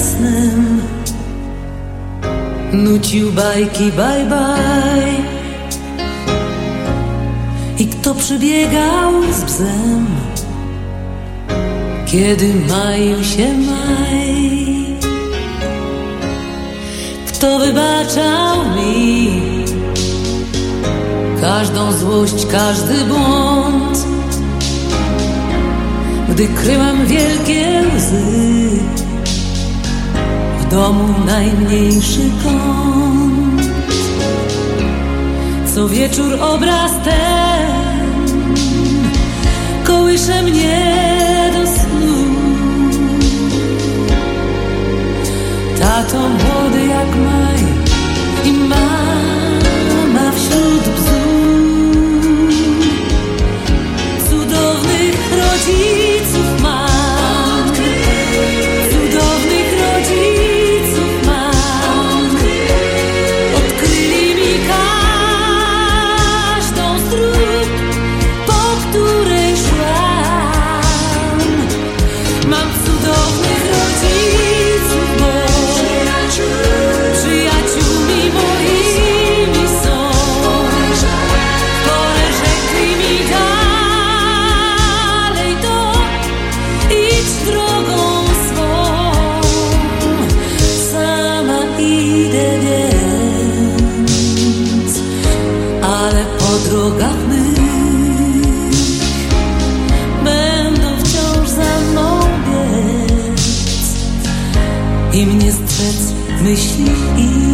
snem nucił bajki bye bye. I kto przybiegał z bzem, kiedy maił się maj? Kto wybaczał mi każdą złość, każdy błąd, gdy kryłam wielkie łzy w domu najmniejszy kąt? Co wieczór obraz ten kołysze mnie do snu. Tato młody jak maj i mama wśród bzu. Cudownych rodziców mam, cudownych rodziców mam. Odkryli mi każdą z dróg, po której szłam. Mam cudownych rodziców, bo przyjaciółmi moimi są. Porę rzekli mi dalej to, idź drogą swą. Sama idę więc, ale po drogach mych będą wciąż za mną biec i mnie strzec myśli ich.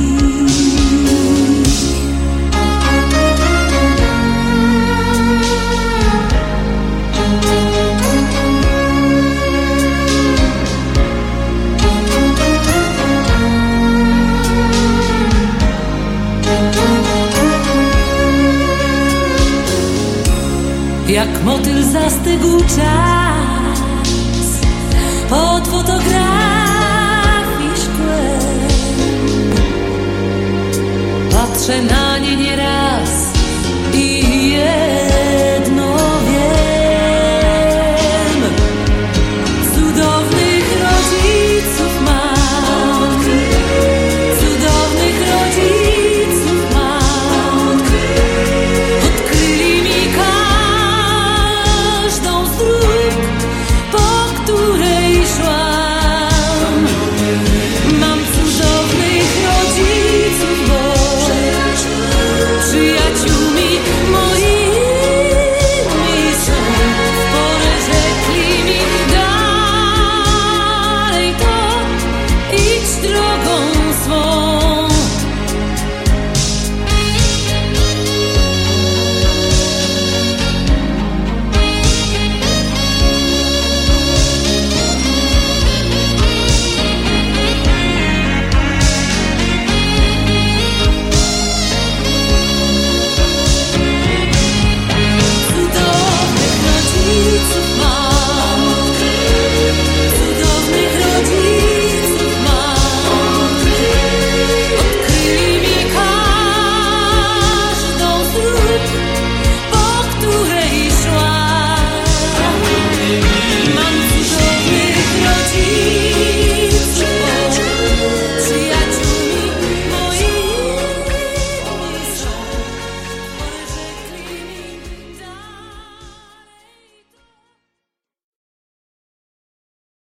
Jak motyl zastygł czas pod fotografii szkłem. Patrzę na nie nieraz i